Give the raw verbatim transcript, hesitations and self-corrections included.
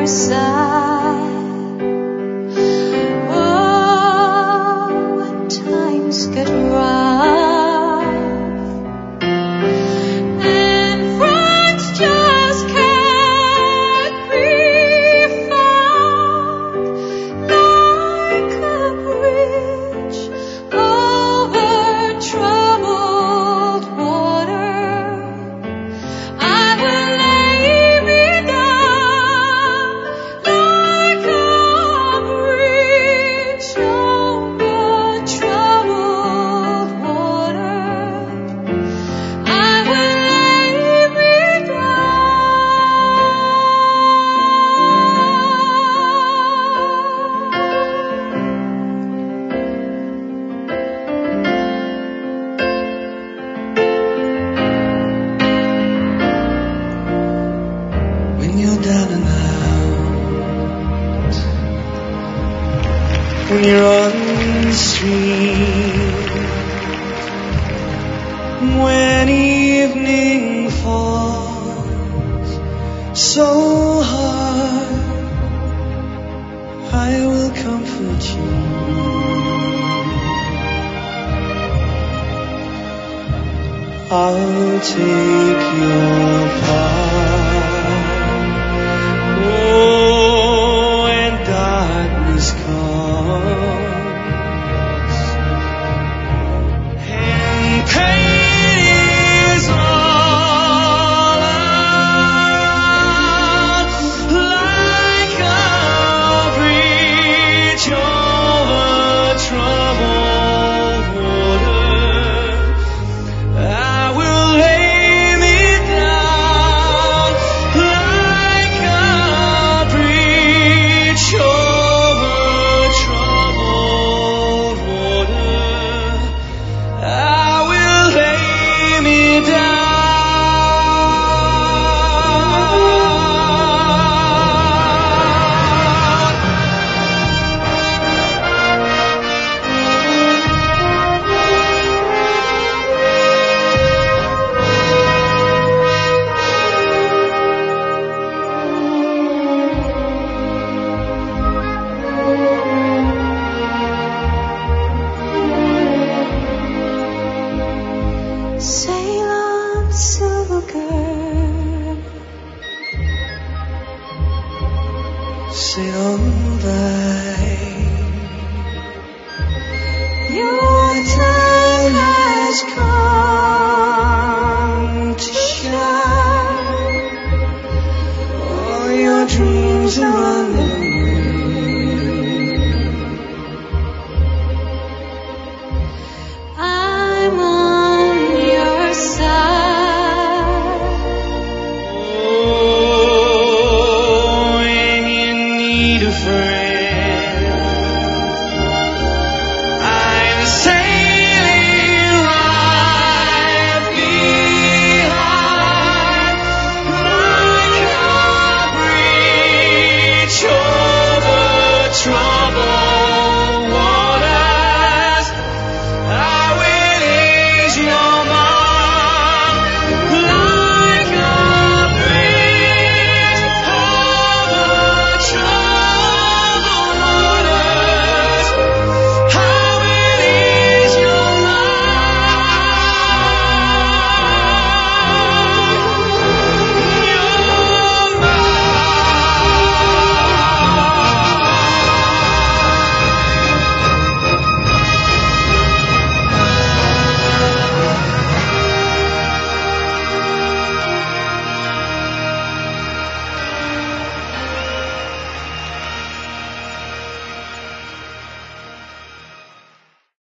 when you're on the street, when evening falls so hard, I will comfort you. I'll take your part. Oh, and darkness comes, and pain is all around, like a bridge over troubled water. I will lay me down like a bridge over troubled water. I will lay me down. Sail on, silver girl, sail on by. Your time has come to shine. All your dreams are on the I'm on your side. Oh, when you need a friend.